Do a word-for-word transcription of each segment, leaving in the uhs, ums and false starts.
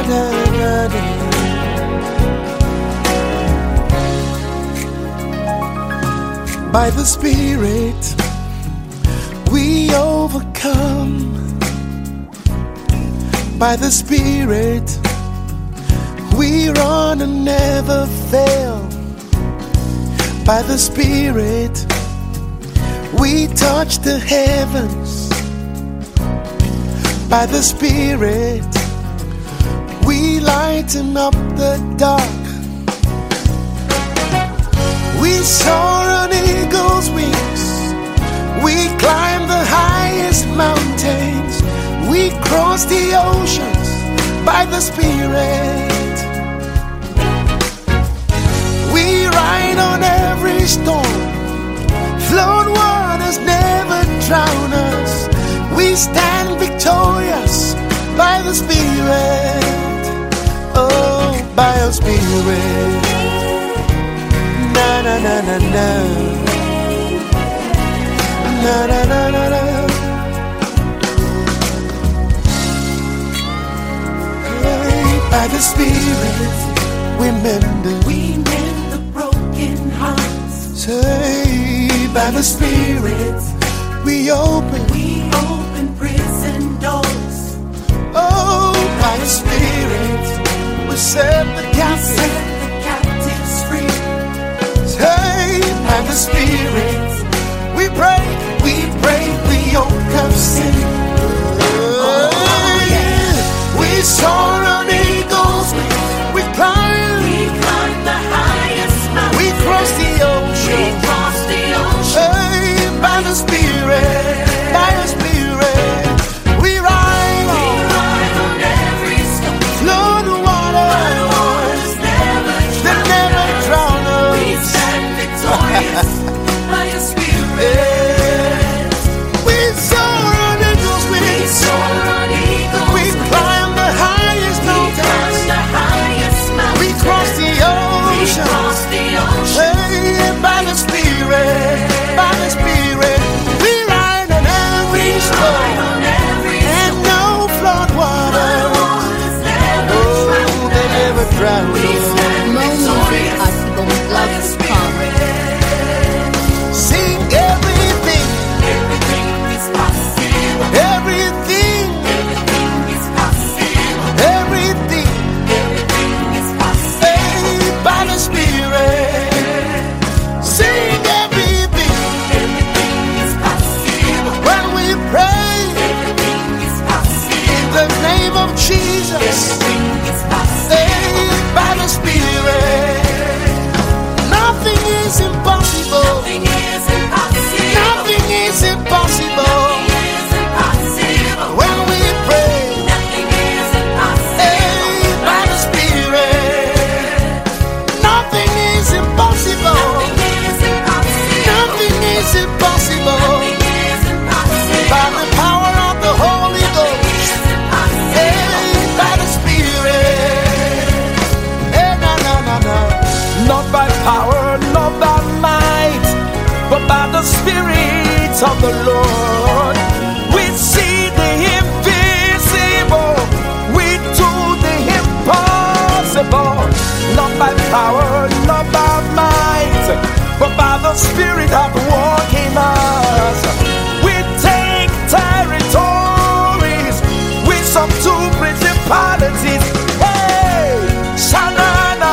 By the Spirit, we overcome. By the Spirit, we run and never fail. By the Spirit, we touch the heavens. By the Spirit, we lighten up the dark. We soar on eagle's wings. We climb the highest mountains. We cross the oceans by the Spirit. We ride on every storm. Flood waters never drown us. We stand victorious by the Spirit. Oh, by your Spirit. Na na na na na. Na na na na na. Hey, by the Spirit, we mend the, we mend the broken hearts. Say, by the Spirit, we open, we open prison doors. Oh, by the Spirit, we set the captives, set the captives free. Say, by the Spirit, we break, we break the yoke of sin. Oh, yeah. We soar on eagles' wings. We climb, we climb the highest mountain. We cross the ocean, we cross the ocean. Hey, by the Spirit, by the Spirit, we ride, we ride on every stone. Flood the water, waters never they never drown us. We stand victorious by your Spirit. Yeah. We soar on eagles' wings. We soar on eagles' We wings. climb the highest We mountains. climb the highest mountain. We cross the We ocean. cross the ocean. Hey, by the Spirit, by the Spirit, we ride on every We ride storm. on every And no flood water, waters never oh, drown they never us. drown We us. stand victorious by your Spirit. Sing everything, Everything is possible. everything, Everything is possible. everything. Everything is possible. Hey, by the Spirit, sing everything. Everything is possible. When we pray Everything is possible. in the name of Jesus, Everything is possible. hey, by the Spirit, nothing is impossible. Nothing is impossible. Nothing is impossible. Nothing is impossible. When we pray, Nothing is impossible. hey, by the Spirit, nothing is impossible. Nothing is impossible. Nothing is impossible. Nothing is impossible. By the power of the Holy Nothing Ghost, is impossible. hey, by the Spirit, hey, na na na na. Not by power, not by might, but by the Spirit of the Lord. We see the invisible, we do the impossible. Not by power, not by might, but by the Spirit at work in us. We take territories, we subdue principalities. Hey, Shanana,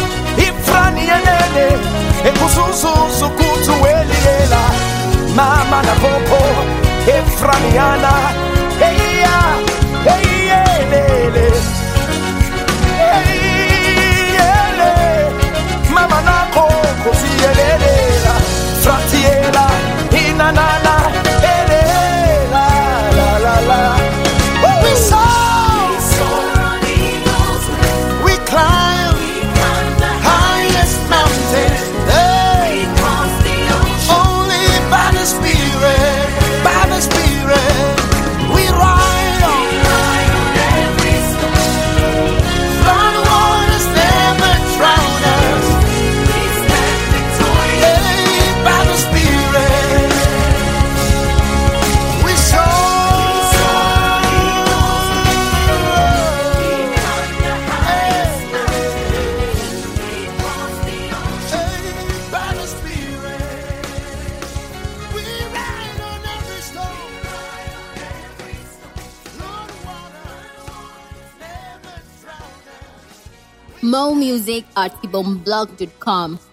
Ifraniene, Ekususu Sukutu Eliela, Mama na Popo, Efraniana, hey ya, hey ele, hey ele, Mama na Coco, Fiela, Fratiela, Inanana, ele, la la la la. We soar, We soar on eagle's wings. we climb We climb the highest mountains. Hey, We cross the ocean. only by the Spirit, by the Spirit. Mo music at kibomblog dot com.